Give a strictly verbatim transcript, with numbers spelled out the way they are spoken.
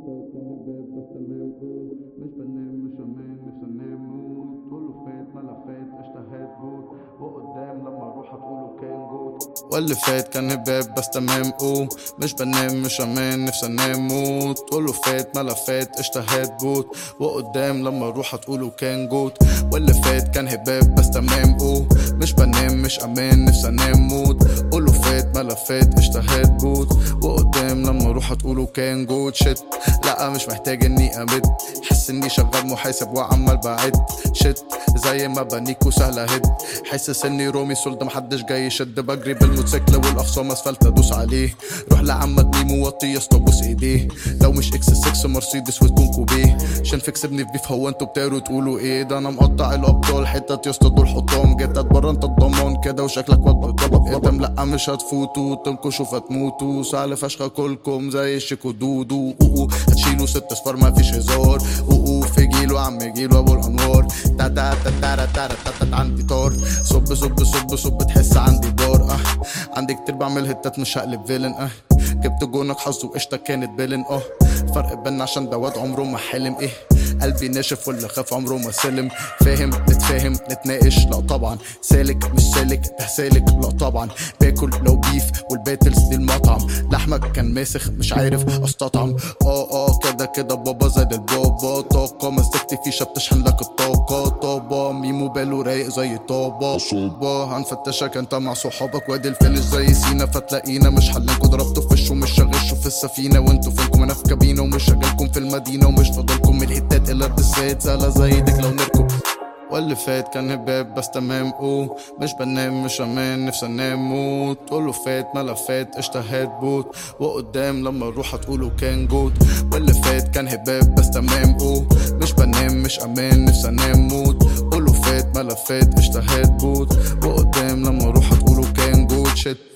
فات كان هباب بس تمام قول مش بنام مش امان نفسي انام موت كله فات ملفات اشتهيت بوت وقدام لما اروح هتقولوا كان جوت واللي فات كان هباب بس تمام قول مش بنام مش امان نفسي انام موت كله فات ملفات اشتهيت بوت وقدام لما اروح هتقولوا كان جوت واللي فات كان هباب بس تمام قول مش بنام مش امان نفسي انام موت كله فات ملفات اشتهيت بوت وقدام لما اروح هتقولوا كان جوت شت لا مش محتاج اني امد حس اني شغال محاسب وعمال بعد شت زي ما بنيكو سهلة هد حاسس اني رومي سولد محدش جاي يشد بجري بالموتوسيكل والاخصام اسفلت ادوس عليه روح لعمك ميمو وطي يسطا بوس ايديه لو مش اكس ستة مرسيدس وتكون كوبيه عشان فيكسبني في بيف هو انتوا بتقروا تقولوا ايه ده انا مقطع الابطال حتت يسطا دول حطام جيت اتبرى انت الضمان كده وشكلك وضبط انت لا مش هتفوتوا تنكشوا فتموتوا سهل فشخ كلكم زي الشيكو دودو اوه هتشيلوا ست اصفار مفيش هزار اوه في جيلو عم جيلو ابو الانوار تا تا تا تا تا تا تا عندي طار صب صب صب صب تحس عندي دار اه عندي كتير بعمل هتات مش هقلب فيلن اه جبت جونك حظ وقشطه كانت بيلن اه فرق بينا عشان ده واد عمره ما حلم ايه قلبي ناشف واللي خاف عمره ما سلم فاهم نتفاهم نتناقش لا طبعا سالك مش سالك ده سالك لا طبعا باكل لو بيف والباتلز دي المطعم لحمك كان ماسخ مش عارف استطعم اه اه كده كده بابا زاد البابا طاقه مسكت فيشه بتشحن لك الطاقه طابا ميمو باله رايق زي طابا صوبه هنفتشك انت مع صحابك وادي الفينش زي سينا فتلاقينا مش حلنكوا ضربتوا في وشه مش شغلشوا في السفينه وانتوا فينكم انا في كابينه ومش شغالكم في المدينه ومش فاضلكم من الهتات الا الدسات سهله زي ديك لو نركب واللي فات كان هباب بس تمام اوه مش بنام مش امان نفسي انام موت كله فات ملفات اشتهيت بوت وقدام لما اروح هتقولوا كان جوت واللي فات كان هباب بس تمام اوه مش بنام مش امان نفسي انام موت كله فات ملفات اشتهيت بوت وقدام لما اروح هتقولوا كان جوت شت